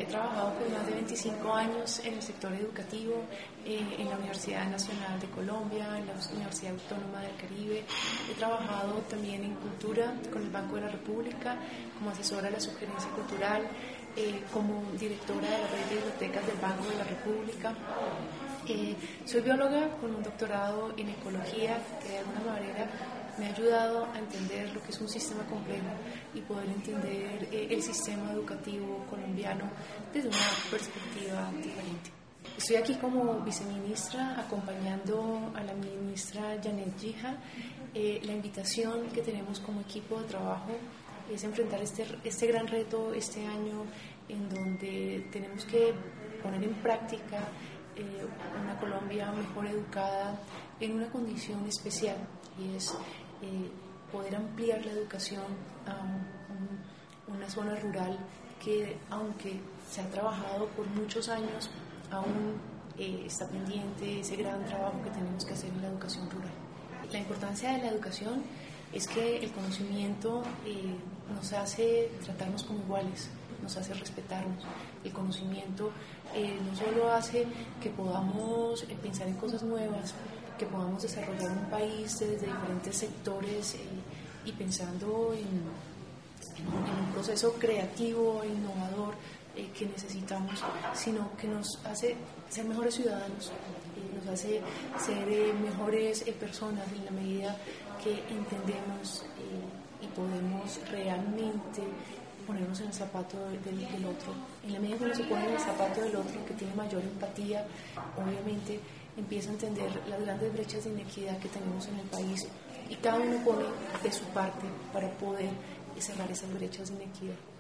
He trabajado por más de 25 años en el sector educativo, en la Universidad Nacional de Colombia, en la Universidad Autónoma del Caribe. He trabajado también en cultura con el Banco de la República, como asesora de la sugerencia cultural, como directora de la red de bibliotecas del Banco de la República. Soy bióloga con un doctorado en ecología que de alguna manera me ha ayudado a entender lo que es un sistema complejo y poder entender el sistema educativo colombiano desde una perspectiva diferente. Estoy aquí como viceministra acompañando a la ministra Janet Gija. La invitación que tenemos como equipo de trabajo es enfrentar este gran reto este año en donde tenemos que poner en práctica una Colombia mejor educada en una condición especial, y es poder ampliar la educación a una zona rural que, aunque se ha trabajado por muchos años, aún está pendiente ese gran trabajo que tenemos que hacer en la educación rural. La importancia de la educación es que el conocimiento nos hace tratarnos como iguales, nos hace respetarnos. El conocimiento no solo hace que podamos pensar en cosas nuevas, que podamos desarrollar un país desde diferentes sectores y pensando en un proceso creativo e innovador que necesitamos, sino que nos hace ser mejores ciudadanos, nos hace ser mejores personas en la medida que entendemos y podemos realmente ponernos en el zapato del otro. En la medida que uno se pone en el zapato del otro, que tiene mayor empatía, obviamente empieza a entender las grandes brechas de inequidad que tenemos en el país, y cada uno pone de su parte para poder cerrar esas brechas de inequidad.